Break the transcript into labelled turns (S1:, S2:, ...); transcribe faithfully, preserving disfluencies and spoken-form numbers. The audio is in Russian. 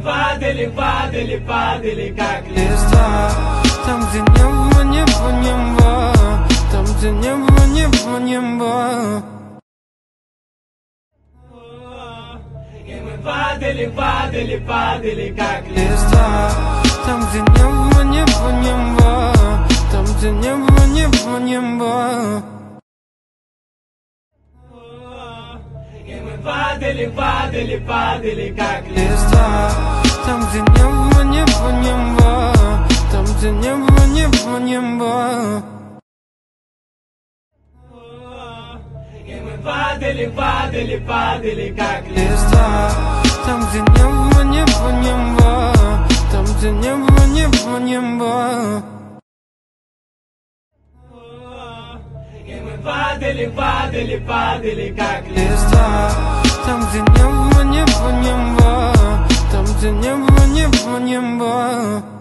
S1: падали, падали, падали, как
S2: листа. Там, где небо, небо, небо, там, где небо, небо, небо.
S1: И мы падали, падали, падали, как
S2: листа. Там, где небо, небо, небо, там, где небо, небо, небо.
S1: И мы падали, падали, падали, как
S2: листа. Там, где небо, небо, небо, там, где небо, небо, небо.
S1: И мы падали, падали, падали, как
S2: листа. Там, где небо, небо, небо, там, где небо, небо, небо.
S1: И мы падали, падали, падали, как
S2: листа. Там, где небо, небо, небо, там, где небо, небо, небо.